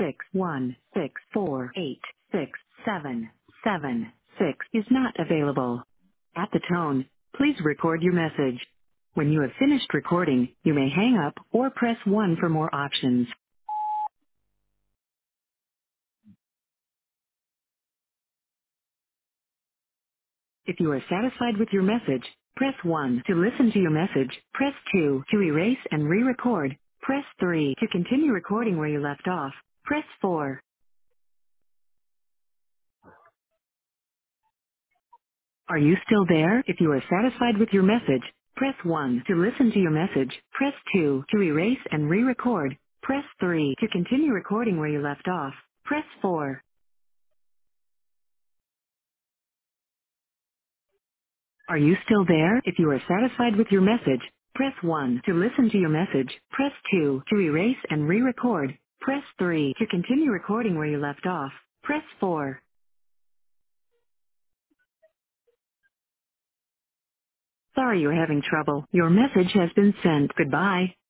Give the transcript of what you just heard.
616486776 is not available. At the tone, please record your message. When you have finished recording, you may hang up or press 1 for more options. If you are satisfied with your message, press 1 to listen to your message. Press 2 to erase and re-record. Press 3 to continue recording where you left off. Press 4. Are you still there? If you are satisfied with your message, press 1 to listen to your message. Press 2 to erase and re-record. Press 3 to continue recording where you left off. Press 4. Are you still there? If you are satisfied with your message, press 1 to listen to your message. Press 2 to erase and re-record. Press 3 to continue recording where you left off. Press 4. Sorry you're having trouble. Your message has been sent. Goodbye.